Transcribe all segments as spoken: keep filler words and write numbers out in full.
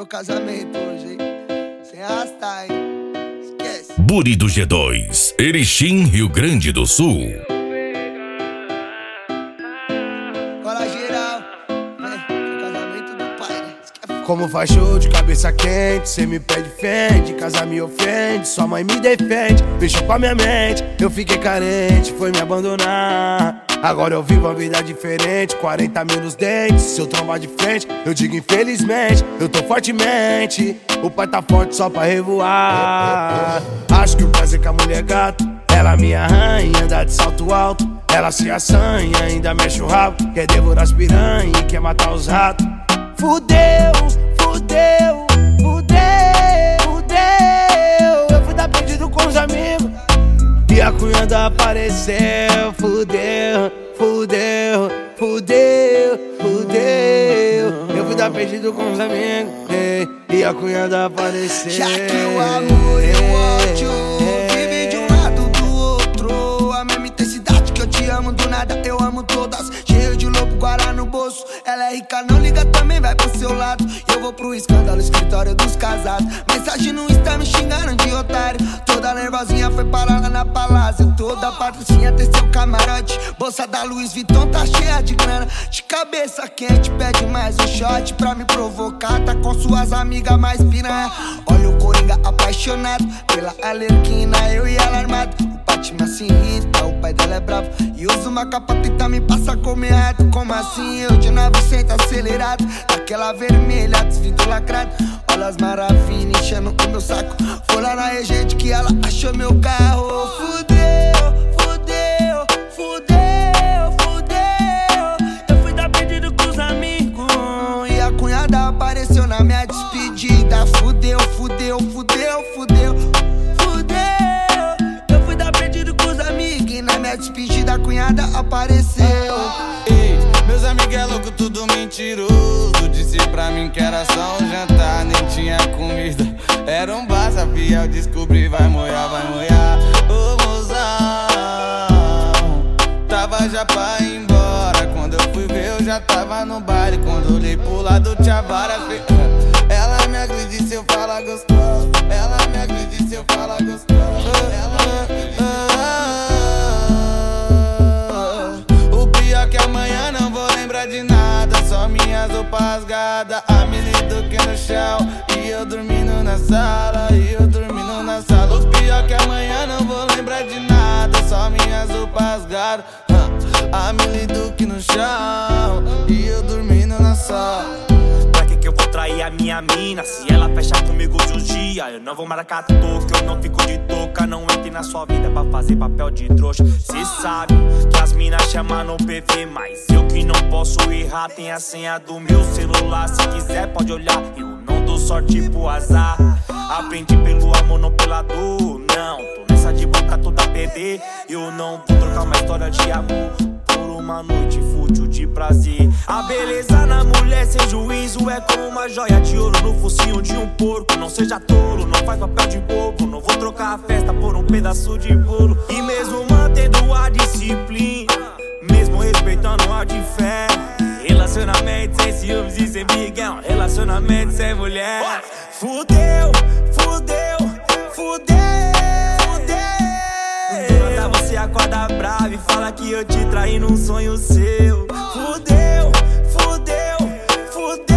meu casamento hoje, hein? Sem arrastar, hein? Esquece. Buri do G dois, Erechim, Rio Grande do Sul. Cola geral, vem, casamento do pai, né? Esquece. Como faz show de cabeça quente, cê me pede fende, casa me ofende, sua mãe me defende, mexeu com a minha mente, eu fiquei carente, foi me abandonar. Agora eu vivo uma vida diferente, quarenta mil nos dentes, se eu trombar de frente, eu digo infelizmente, eu tô fortemente, o pai tá forte só pra revoar. Acho que o prazer com a mulher é gato, ela minha rainha, anda de salto alto, ela se assanha, ainda mexe o rabo, quer devorar as piranha e quer matar os ratos. Fudeu, fudeu, fudeu, fudeu. Eu fui dar pedido com os amigos e a cunhada apareceu. Fudeu, fudeu, fudeu, fudeu. Eu fui dar pedido com os amigos ei, e a cunhada apareceu. Já que o amor e o ódio vivem de um lado do outro, a mesma intensidade que eu te amo do nada, eu amo todas. Cheio de lobo, guará no bolso. Ela é rica, não liga, também vai pro seu lado. Eu vou pro escândalo, escritório dos casados. Mensagem no Insta me xingando de otário. Toda nervosinha foi parar lá na palácio. Toda patricinha tem seu camarote. Bolsa da Louis Vuitton tá cheia de grana. De cabeça quente, pede mais um shot pra me provocar. Tá com suas amigas mais piranha. Olha o Coringa apaixonado pela Alerquina, eu e ela armado. O Batman se irrita, o pai dela é bravo e usa uma capa pinta, me passa como errado. Como assim eu de novecentos acelerado, daquela vermelha, desvido lacrado. Olha as maravilhas enchendo o meu saco. Foi lá na Regente que ela achou meu carro. Fudeu, fudeu, fudeu, fudeu. Eu fui dar pedido com os amigos e a cunhada apareceu na minha despedida. Fudeu, fudeu, fudeu, fudeu, fudeu. Eu fui dar pedido com os amigos e na minha despedida a cunhada apareceu. Ei, meus amigos é louco, tudo mentiroso. Disse pra mim que era só um jantar, nem tinha comida. Era um bar, sabia, eu descobri, vai moiar, vai moiar. Ô mozão, tava já pra ir embora. Quando eu fui ver, eu já tava no baile. Quando olhei pro lado, tinha vara. Ela me agride se eu falar gostoso. Ela me agride se eu falar gostoso. Ela me agride. O pior que amanhã não vou lembrar de nada. Só minhas roupas rasgadas, a Mili Duque no chão e eu dormindo na sala, e eu dormindo na sala. O pior que amanhã não vou lembrar de nada. Só minhas roupas rasgadas, a Mili Duque no chão e eu dormindo na sala. Pra que que eu vou trair a minha mina? Se ela fecha comigo de um dia, eu não vou marcar toca, eu não fico de touca. Não entre na sua vida pra fazer papel de trouxa. Cê sabe que as minas chamam no P V, mas eu que não posso errar. Tem a senha do meu celular, se quiser pode olhar. Eu não dou sorte pro azar. Aprendi pelo amor, não pela dor. Não, tô nessa de boca toda a perder. Eu não vou trocar uma história de amor por uma noite fútil de prazer. A beleza na mulher sem juízo é como uma joia de ouro no focinho de um porco. Não seja tolo, não faz papel de bobo. Não vou trocar a festa por um pedaço de bolo. E mesmo mantendo a disciplina, mesmo respeitando a de fé, relacionamento sem ciúmes e sem briguão, relacionamento sem mulher. Fudeu, fudeu, fudeu, fudeu. Do nada você acorda bravo e fala que eu te traí num sonho seu. Fudeu, fudeu, fudeu.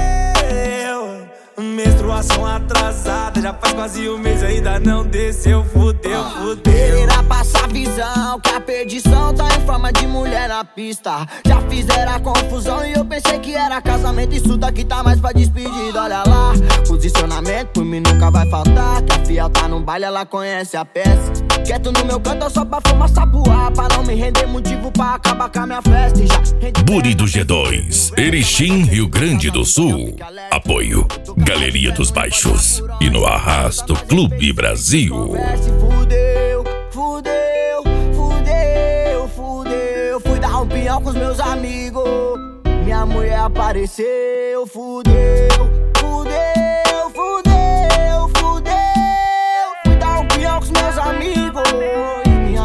Menstruação atrasada, já faz quase um mês ainda não desceu. Fudeu, fudeu. Queira passar visão que a perdição tá em forma de mulher na pista. Já fizeram a confusão e eu pensei que era casamento. Isso daqui tá mais pra despedida, olha lá. Posicionamento por mim nunca vai faltar. Que a fiel tá no baile, ela conhece a peça. Quieto no meu canto só pra fumar sapuá, pra não me render motivo pra acabar com a minha festa. E já Buri do G dois, Erechim, Rio Grande do Sul. Apoio Galeria dos Baixos e no Arrasto Clube Brasil. Fudeu, fudeu, fudeu, fudeu. Fui dar um pinhão com os meus amigos, minha mulher apareceu. Fudeu, fudeu, fudeu, fudeu. Fui dar um pinhão com os meus amigos e minha mulher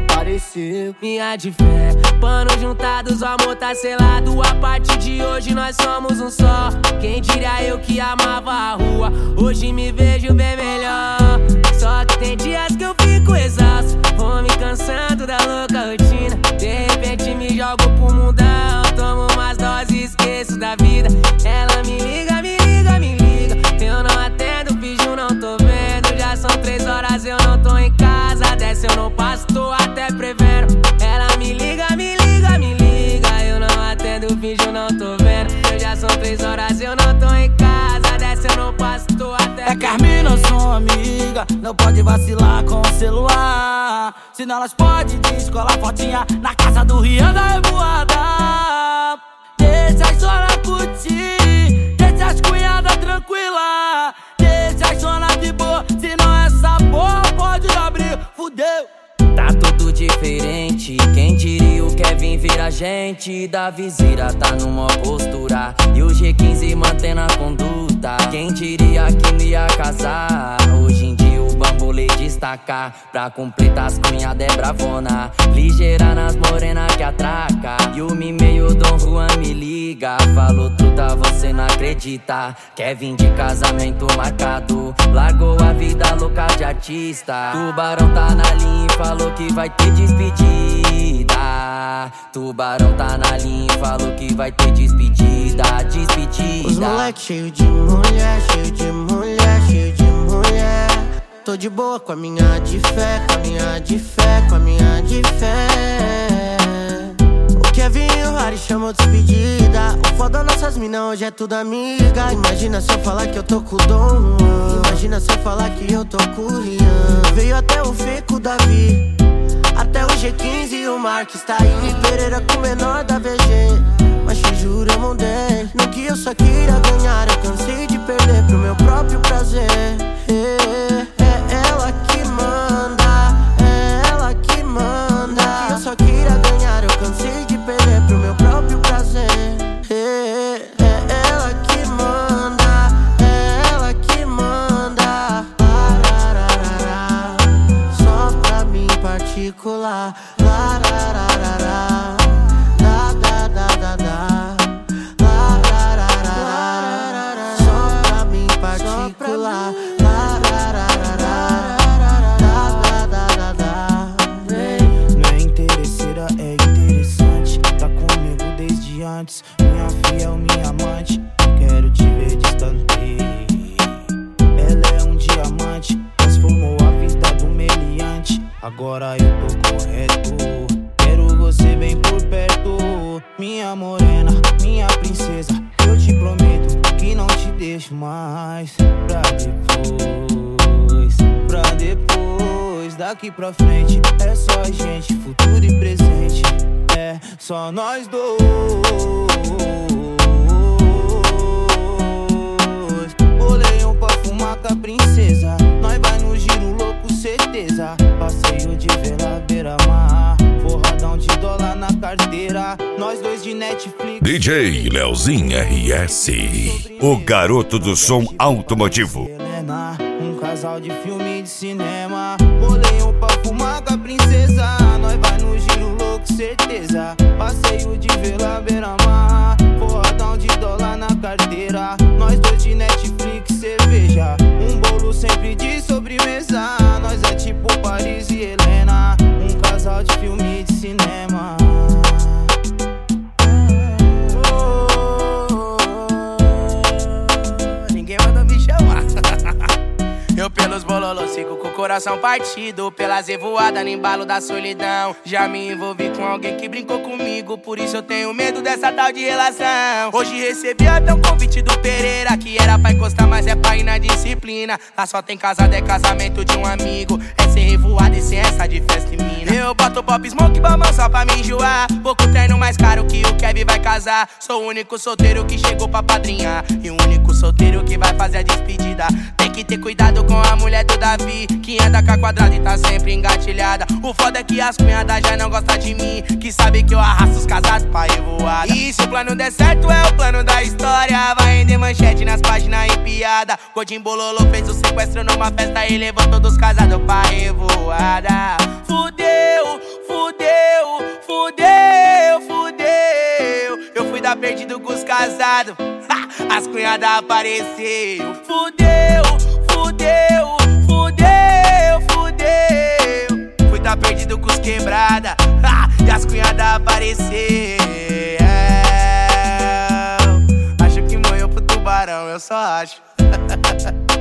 apareceu. Minha de fé, panos juntados, o amor tá selado. A partir de hoje nós somos um só. Quem diria eu que amava a rua, hoje me vejo bem melhor. Só que tem dias que eu fico exausto, vou me cansando da louca rotina. De repente me jogo pro mundão, tomo umas doses e esqueço da vida. Ela me liga, me liga, me liga, eu não atendo, finjo não tô vendo. Já são três horas, eu não tô em casa, dessa eu não passo, tô até prevendo. Ela me liga, me liga, me liga, eu não atendo, finjo não tô vendo. Eu já são três horas, eu não tô em casa, dessa eu não passo, tô até prevendo. É Carmina, eu sou amiga, não pode vacilar com o celular, senão elas podem descolar fotinha na casa do Rian da Revoada. Deixa as zona curtir, deixa as cunhadas tranquila, deixa as zona de boa, senão essa porra pode abrir, fudeu. Tá tudo diferente, quem diria o Kevin vira gente. Da viseira tá numa postura e o G quinze mantendo a conduta. Quem diria que não ia casar, hoje em dia o bambolê destaca. Pra completar as cunhadas é bravona, ligeira nas morenas que atraca. E o meio Dom Juan me liga, falou truta, você não acredita. Kevin de casamento marcado, largou a vida louca de artista. Tubarão tá na linha e falou que vai ter despedida. Tubarão tá na linha e falou que vai ter despedida, despedida. Os moleque cheio de mulher, cheio de mulher, cheio de mulher. Tô de boa com a minha de fé, com a minha de fé, com a minha de fé. O Kevin e o Harry chamou despedida. O foda nossas minas hoje é tudo amiga. Imagina se eu falar que eu tô com o Dom Juan, imagina se eu falar que eu tô com o Rian. Veio até o Fê com o Davi, até o G quinze e o Mark está aí. Pereira com o menor da V G, mas te juro eu mudei. No que eu só queria ganhar, eu cansei de perder pro meu próprio prazer. É, é ela que manda, é ela que manda. No que eu só queria ganhar, eu cansei de perder pro meu próprio prazer. É, é ela que manda, é ela que manda. Larararara, só pra mim particular. Larararara, da da da da da. Larararara, só pra mim particular. Larararara, da da da da. Não é interesseira, é interessante. Tá comigo desde antes, minha fiel, minha amante. Quero te ver distante. Ela é um diamante, transformou a vida do meliante. Agora eu tô correto, quero você bem por perto. Minha morena, minha princesa, eu te prometo que não te deixo mais. Pra depois, pra depois, daqui pra frente é só a gente, futuro e presente. É só nós dois. Bolei um pra fumar com a princesa, nós vai no giro louco, certeza. Passeio de vela, beira-mar, forradão de dólar na carteira. Nós dois de Netflix. D J Leozinho R S, o garoto do som automotivo. Helena, um casal de filme de cinema. Bolei um pra fumar com a princesa, nós vai no giro louco, certeza. Passeio de vela, beira-mar, forradão de dólar na carteira. Nós dois de Netflix, cerveja, um bolo sempre de sobremesa. Nós é tipo Paris e Helena, um casal de filme de cinema. Ninguém manda me chamar. Eu pelos bololos sigo com o coração partido, pelas revoadas no embalo da solidão. Já me envolvi com alguém que brincou comigo, por isso eu tenho medo dessa tal de relação. Hoje recebi até um convite do Pereira, que era pra encostar, mas é pra ir na disciplina. Lá só tem casado, é casamento de um amigo, é sem revoada e sem essa de festa e mina. Eu boto pop smoke bamão só pra me enjoar, pouco treino mais caro que o Kevin vai casar. Sou o único solteiro que chegou pra padrinhar, e o único solteiro que vai fazer a despedida. Tem que ter cuidado com a mulher do Davi, que anda com a quadrada e tá sempre engatilhada. O foda é que as cunhadas já não gostam de mim, que sabe que eu arrasto os casados pra revoada. E se o plano der certo é o plano da história, vai render manchete nas páginas em piada. Godinho Bololô fez o sequestro numa festa e levou todos casados pra revoada. Fudeu, fudeu, fudeu, fudeu. Eu fui dar perdido com os casados, as cunhadas apareceu. Fudeu, fudeu, fudeu, fudeu. Fui dar perdido com os quebrada, e as cunhadas apareceu. Acho que morreu pro tubarão, eu só acho.